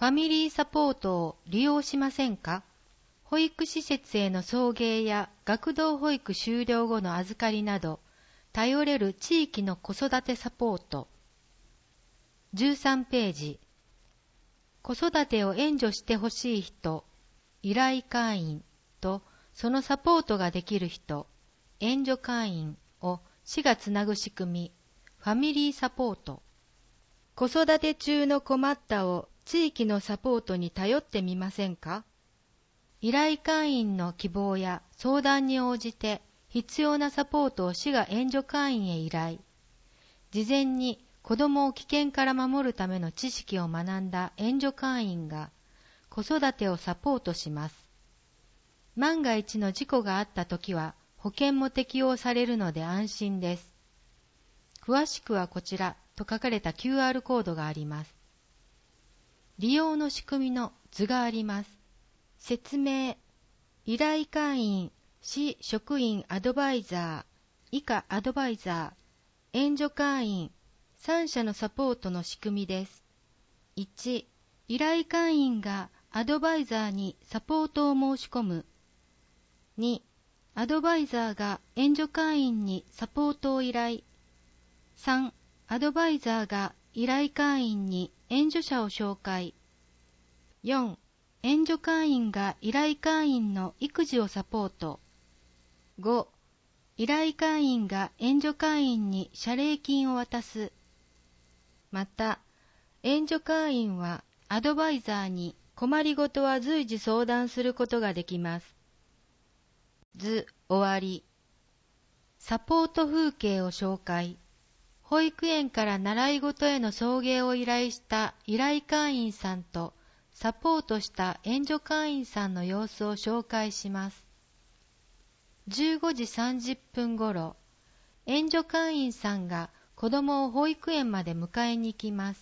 ファミリーサポートを利用しませんか？保育施設への送迎や学童保育終了後の預かりなど、頼れる地域の子育てサポート。13ページ。子育てを援助してほしい人、依頼会員とそのサポートができる人、援助会員を市がつなぐ仕組み、ファミリーサポート。子育て中の困ったを地域のサポートに頼ってみませんか？依頼会員の希望や相談に応じて必要なサポートを市が援助会員へ依頼。事前に子どもを危険から守るための知識を学んだ援助会員が子育てをサポートします。万が一の事故があったときは保険も適用されるので安心です。詳しくはこちらと書かれた QR コードがあります。利用の仕組みの図があります。説明、依頼会員、市職員アドバイザー、以下アドバイザー、援助会員、3者のサポートの仕組みです。1、依頼会員がアドバイザーにサポートを申し込む。2、アドバイザーが援助会員にサポートを依頼。3、アドバイザーが依頼会員に援助者を紹介。4、援助会員が依頼会員の育児をサポート。5、依頼会員が援助会員に謝礼金を渡す。また、援助会員はアドバイザーに困りごとは随時相談することができます。図終わり。サポート風景を紹介。保育園から習い事への送迎を依頼した依頼会員さんとサポートした援助会員さんの様子を紹介します。15時30分ごろ、援助会員さんが子供を保育園まで迎えに行きます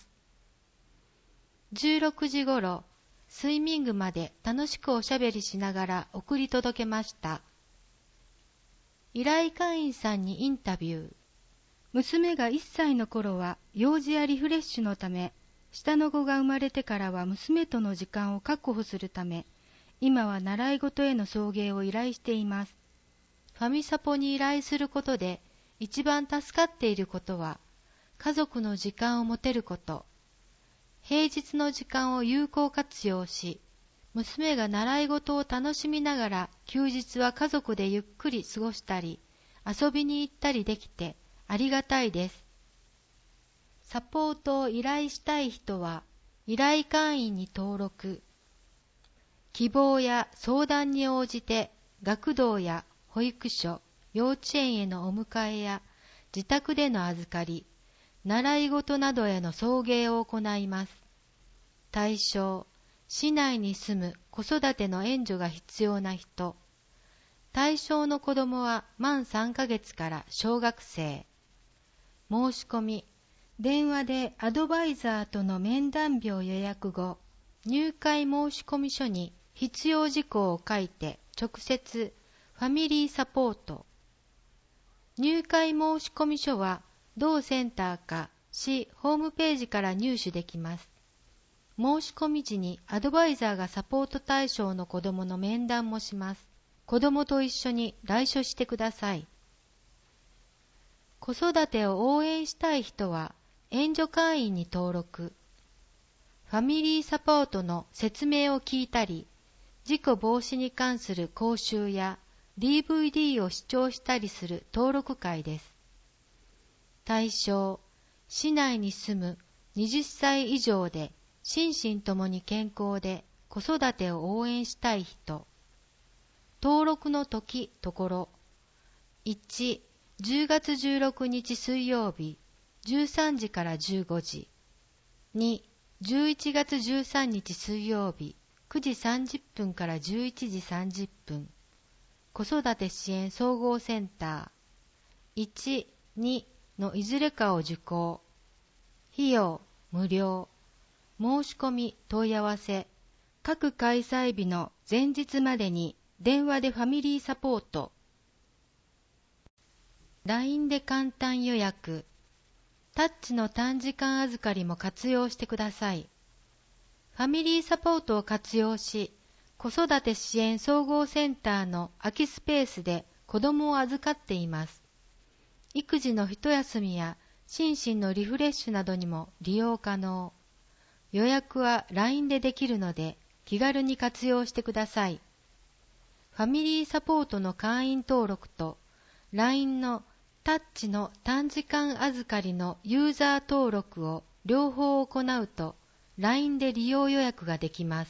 。16時ごろ、スイミングまで楽しくおしゃべりしながら送り届けました。依頼会員さんにインタビュー。娘が1歳の頃は幼児やリフレッシュのため、下の子が生まれてからは娘との時間を確保するため、今は習い事への送迎を依頼しています。ファミサポに依頼することで一番助かっていることは、家族の時間を持てること。平日の時間を有効活用し、娘が習い事を楽しみながら休日は家族でゆっくり過ごしたり、遊びに行ったりできてありがたいです。サポートを依頼したい人は、依頼会員に登録。希望や相談に応じて、学童や保育所、幼稚園へのお迎えや、自宅での預かり、習い事などへの送迎を行います。対象、市内に住む子育ての援助が必要な人。対象の子どもは満3ヶ月から小学生。申し込み、電話でアドバイザーとの面談日を予約後、入会申込書に必要事項を書いて直接ファミリーサポート。入会申込書は同センターか市ホームページから入手できます。申し込み時にアドバイザーがサポート対象の子どもの面談もします。子どもと一緒に来所してください。子育てを応援したい人は援助会員に登録。ファミリーサポートの説明を聞いたり、事故防止に関する講習や DVD を視聴したりする登録会です。対象、市内に住む20歳以上で心身ともに健康で子育てを応援したい人。登録の時、ところ。1、10月16日水曜日、13時から15時。2、11月13日水曜日、9時30分から11時30分。子育て支援総合センター。1、2のいずれかを受講。費用、無料。申し込み、問い合わせ。各開催日の前日までに電話でファミリーサポート。LINE で簡単予約。タッチの短時間預かりも活用してください。 ファミリーサポートを活用し、子育て支援総合センターの空きスペースで子供を預かっています。育児の一休みや心身のリフレッシュなどにも利用可能。予約は LINE でできるので気軽に活用してください。ファミリーサポートの会員登録と LINE のタッチの短時間預かりのユーザー登録を両方行うと LINE で利用予約ができます。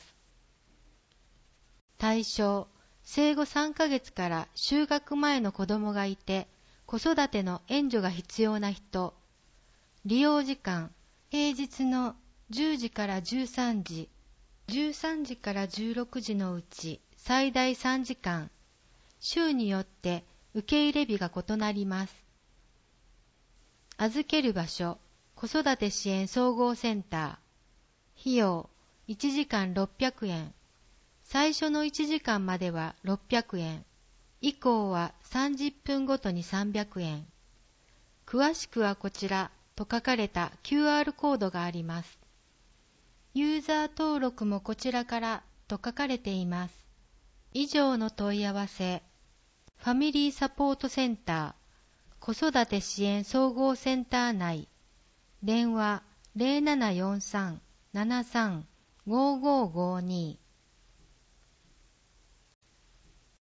対象、生後3ヶ月から就学前の子供がいて子育ての援助が必要な人。利用時間、平日の10時から13時、13時から16時のうち最大3時間、週によって受け入れ日が異なります。預ける場所、子育て支援総合センター。費用、1時間600円。最初の1時間までは600円。以降は30分ごとに300円。詳しくはこちらと書かれた QR コードがあります。ユーザー登録もこちらからと書かれています。以上の問い合わせ、ファミリーサポートセンター、子育て支援総合センター内、電話 0743-73-5552